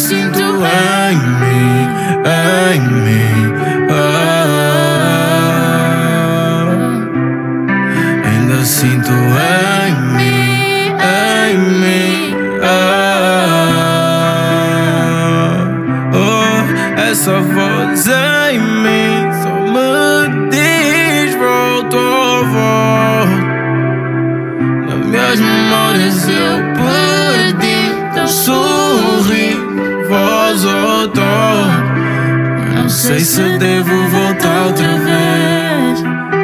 sinto em mim, em mim. Ainda sinto em mim, em mim. Oh, essa voz em mim só me diz volta, volta. Nas minhas memórias eu perdi teu sorriso, voz ou tom. Não sei se devo voltar outra vez.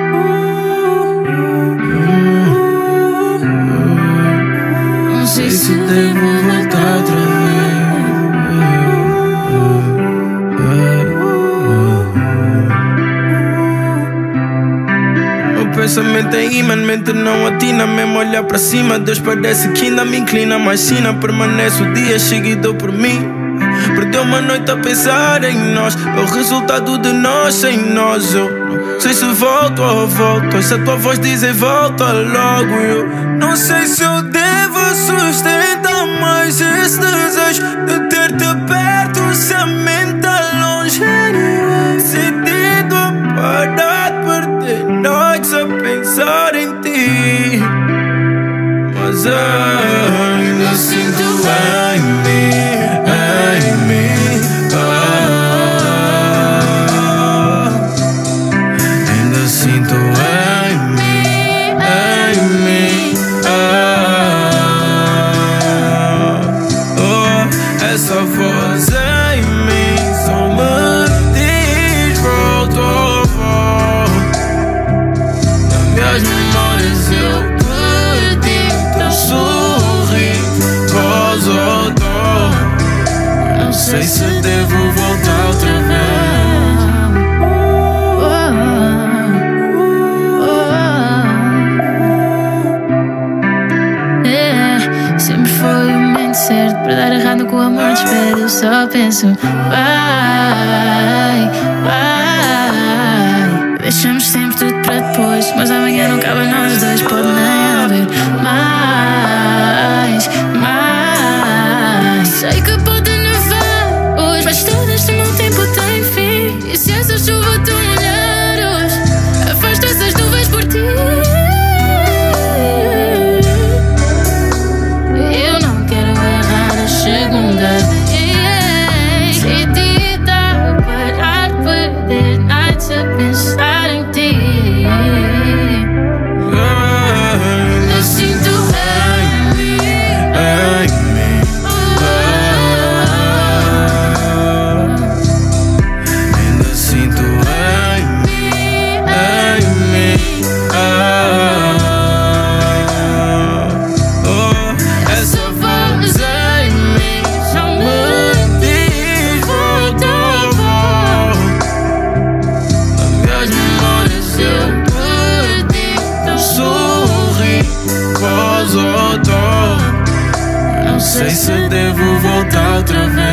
Não sei se devo voltar outra vez. Pensamento é imã, mente não atina. Mesmo olhar para cima, Deus parece que ainda me inclina. Mais sina, permanece o dia seguido por mim. Perdeu uma noite a pensar em nós. É o resultado de nós sem nós. Eu não sei se volto ou volto. Se a tua voz dizer volta logo. Eu não sei se eu devo sustentar mais esse desejo de ter-te perto, se a mente tá longe. Decidido a parar de perder noites a pensar em ti. Mas ainda sinto em mim, em mim. Ainda sinto em mim, em mim. Oh, essa voz em mim só me diz volta, volta. Nas minhas memórias eu perdi teu sorriso, voz ou tom. Não sei se devo voltar outra vez. Sempre foi o momento certo para dar errado com o amor despede. Eu só penso, vai, vai. Deixamos sempre tudo para depois, mas amanhã não cabe a nós dois. Pode nem haver mais, mais. Sei que pode nevar hoje, mas todo este meu tempo tem fim. E se essa chuva tu molhar hoje, afasta essas nuvens por ti. Eu não quero errar a segunda vez. Decidida a parar de perder noites a pensar em ti. Eu sinto em mim, Em mim. Ainda sinto em mim, em mim. Oh, essa voz em mim só me diz volta, volta. Nas minhas memórias eu perdi teu sorriso, voz ou tom. Não sei se devo voltar outra vez.